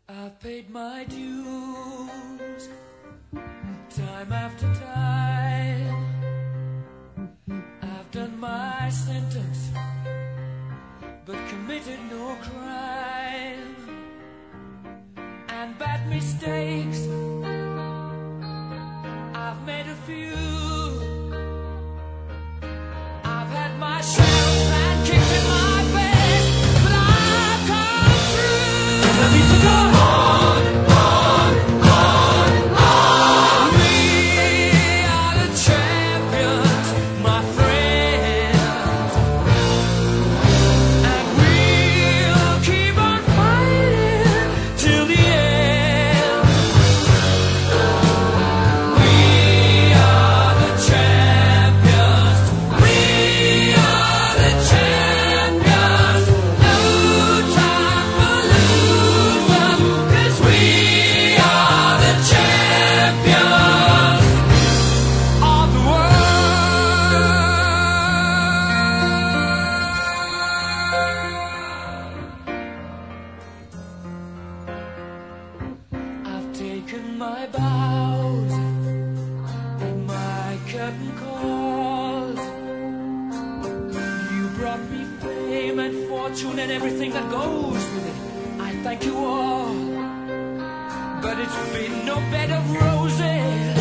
I've paid my dues, time after time. I've done my sentence, but committed no crime. And bad mistakes, I've made a few. I've had my share of sand kicked in my face, but I've come through. I need to go on, on. We are the champions, my friends, and we'll keep on fighting till the end. We are the champions. We are the champions. No time for losers, 'cause we are the champions of the world. I've taken my bows and my curtain calls. You brought me fame and fortune and everything that goes with it. I thank you all, but it's been no bed of roses.